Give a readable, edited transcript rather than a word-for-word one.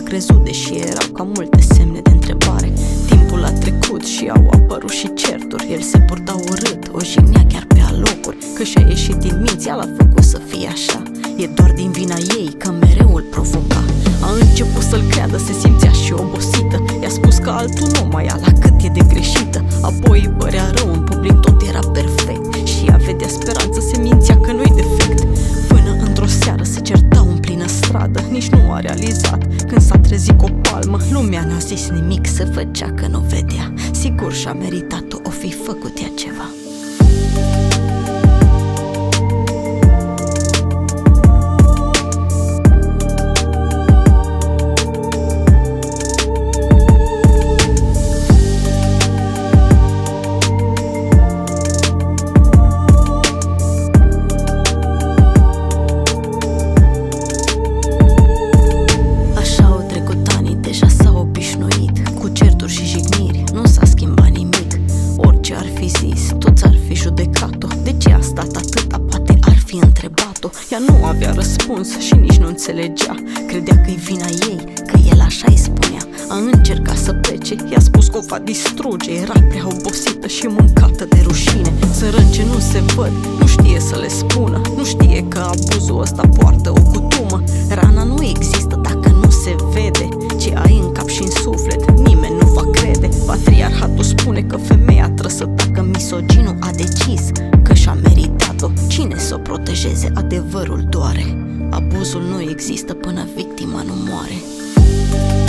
crezut, deși erau ca multe semne de întrebare. Timpul a trecut și au apărut și certuri. El se purta urât, o jignea chiar pe alocuri, că și-a ieșit din minți, ea l-a făcut să fie așa. E doar din vina ei că mereu îl provoca. A început să-l creadă, se simțea și obosită. I-a spus că altul nu mai ia la cât e de greșită. Apoi îi părea rău, în public tot era perfect și ea vedea speranță, se mințea că nu-i defect. Până într-o seară se certau în plină stradă. Nici nu a realizat când s-a trezit cu o palmă. Lumea n-a zis nimic, se făcea că nu vedea. Sigur și-a meritat-o, o fi făcut ea ceva. Toți ar fi judecat-o. De ce a stat atâta? Poate ar fi întrebat-o. Ea nu avea răspuns și nici nu înțelegea. Credea că-i vina ei, că el așa îi spunea. A încercat să plece, i-a spus că o va distruge. Era prea obosită și mâncată de rușine. Sărănce nu se văd, nu știe să le spună. Nu știe că abuzul ăsta poartă o cutumă. Rana nu există dacă nu se vede. Ce ai în cap și în suflet, nimeni nu va crede. Patriarhatul spune că femeia trebuie să tacă. Misoginul a decis că și-a meritat-o. Cine să o protejeze? Adevărul doare. Abuzul nu există până victima nu moare.